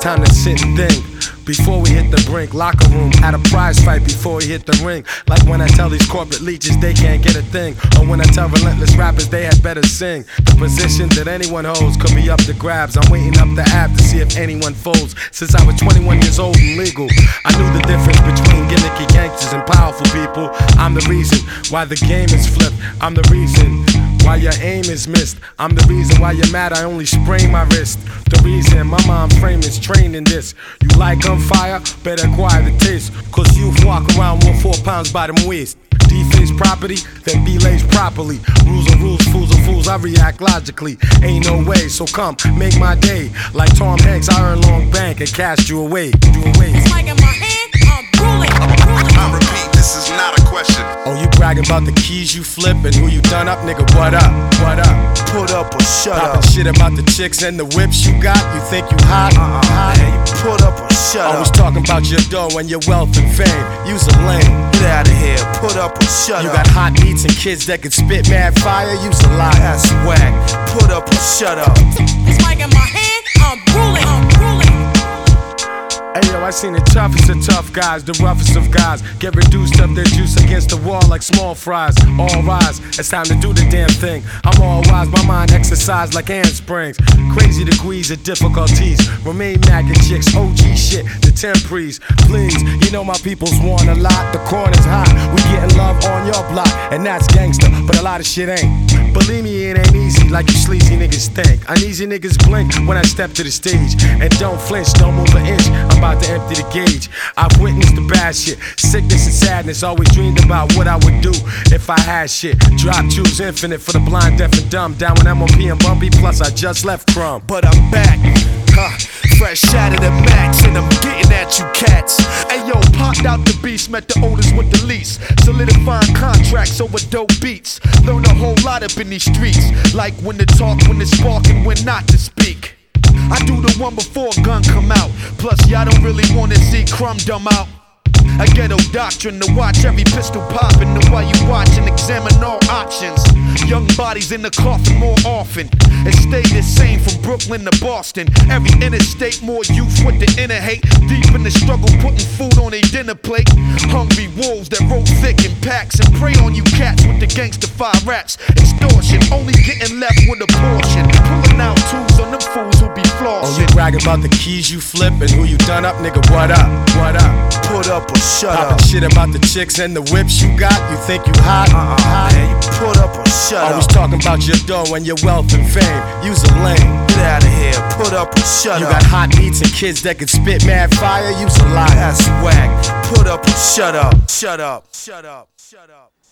time to sit and think. Before we hit the brink, locker room, had a prize fight before we hit the ring. Like when I tell these corporate leeches they can't get a thing, or when I tell relentless rappers they had better sing. The position that anyone holds could be up to grabs. I'm waiting up the app to see if anyone folds. Since I was 21 years old and legal, I knew the difference between gimmicky gangsters and powerful people. I'm the reason why the game is flipped. I'm the reason why your aim is missed. I'm the reason why you're mad I only sprain my wrist. The reason my mind frame is trained in this. You like on fire? Better acquire the taste. Cause you walk around with 4 pounds by them waist. Deface property, then be laced properly. Rules are rules, fools are fools, I react logically. Ain't no way, so come, make my day. Like Tom Hanks, I earn long bank and cast you away. It's like in my hand, I'm ruling. I repeat, this is not a question. Oh, you bragging about the keys you flip and who you done up, nigga, what up, what up? Put up or shut up. Talking shit about the chicks and the whips you got, you think you hot? Man, you put up or shut Always up. talking about your dough and your wealth and fame. You's a lame. Get out of here, put up or shut You up. got hot beats and kids that can spit mad fire, you's a lie. That's whack, put up or shut up. It's like in my hand, I'm ruling. Hey yo, I seen the toughest of tough guys, the roughest of guys get reduced up their juice against the wall like small fries. All rise, it's time to do the damn thing. I'm all wise, my mind exercised like handsprings. Crazy degrees of difficulties, remain mackin' chicks, OG shit, the temprees. Please, you know my peoples want a lot, the corner's hot. We getting love on your block, and that's gangster, but a lot of shit ain't. Believe me, it ain't easy like you sleazy niggas think. Uneasy niggas blink when I step to the stage. And don't flinch, don't move an inch, I'm about to empty the gauge. I've witnessed the bad shit, sickness and sadness. Always dreamed about what I would do if I had shit. Drop choose infinite for the blind, deaf and dumb. Down with MOP and Bumpy, plus I just left Crumb. But I'm back, fresh out of the max, and I'm getting at you cats. Ayo, popped out the beast, met the oldest with the least. Solidifying contracts over dope beats. Learn a whole lot up in these streets, like when to talk, when to spark, and when not to speak. I do the one before a gun come out. Plus y'all don't really wanna see Crumb dumb out. A ghetto doctrine to watch every pistol poppin'. And while you watch and examine all options, young bodies in the coffin more often. It stay the same from Brooklyn to Boston. Every interstate, more youth with the inner hate. Deep in the struggle, putting food on their dinner plate. Hungry wolves that roll thick in packs and prey on you cats with the gangsta-fied raps. Extortion, only getting left with a portion. Pulling out tools on them fools who be flossing. Oh, you bragging about the keys you flip and who you done up, nigga, what up, what up? Put up or shut up. Talking shit about the chicks and the whips you got, you think you hot? Man, you put up or shut Always up. talking about your dough and your wealth and fame. You's a lame. Get out of here, put up or shut You up. got hot beats and kids that can spit mad fire, you's a lie. That's whack, put up or shut up. Shut up, shut up, shut up.